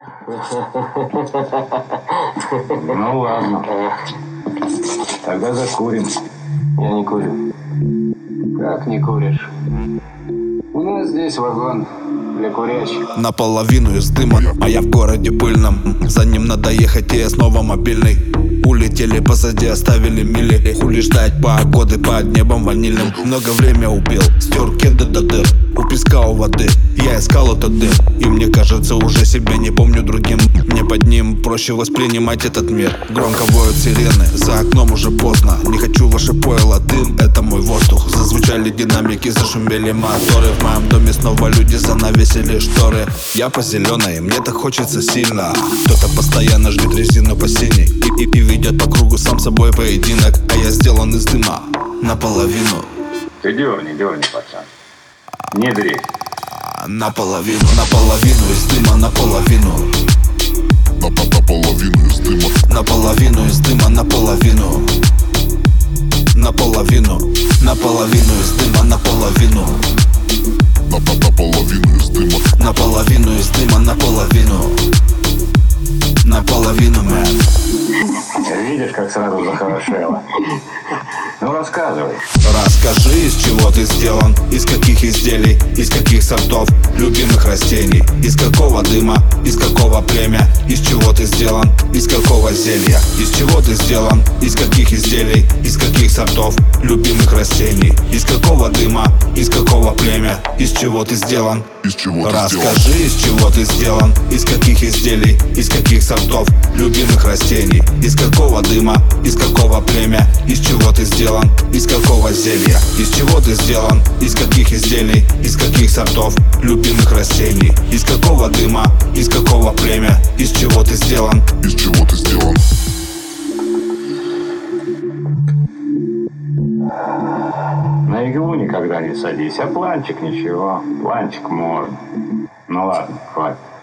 Ну ладно. Тогда закурим. Я не курю. Как не куришь? У нас здесь вагон для курящих. Наполовину из дыма, а я в городе пыльном. За ним надо ехать, и я снова мобильный. Улетели позади, оставили мили. Хули ждать погоды под небом ванильным. Много время убил, стер кеды до дыр. У песка у воды, я искал этот дым. И мне кажется, уже себя не помню другим. Мне под ним проще воспринимать этот мир. Громко воют сирены, за окном уже поздно. Не хочу ваше пойло, дым, это мой воздух. Зазвучали динамики, зашумели моторы. В моем доме снова люди занавесили шторы. Я по зеленой, мне так хочется сильно. Кто-то постоянно жмет резину по синей и видят по кругу сам собой поединок. А я сделан из дыма наполовину. Ты дерни, пацан. Не дрейф. Наполовину из дыма, наполовину. Наполовину из дыма. Наполовину из дыма, наполовину. Наполовину из дыма, наполовину. Наполовину из дыма. Наполовину из дыма, наполовину. Наполовину, мэн. Видишь, как сразу захорошело. Ну рассказывай. Расскажи, из чего ты сделан, из каких изделий, из каких сортов любимых растений, из какого дыма, из какого племя, из чего ты сделан, из какого зелья, из чего ты сделан, из каких изделий, из каких сортов любимых растений, из какого дыма, из какого племя, из чего ты сделан. Расскажи, из чего ты сделан, из каких изделий, из каких сортов любимых растений, из какого дыма, из какого племя, из чего ты сделан, из какого зелья, из чего ты сделан, из каких изделий, из каких сортов любимых растений, из какого дыма, из какого племя, из чего ты сделан. На иглу никогда не садись, а планчик ничего. Планчик можно. Ну ладно, хватит.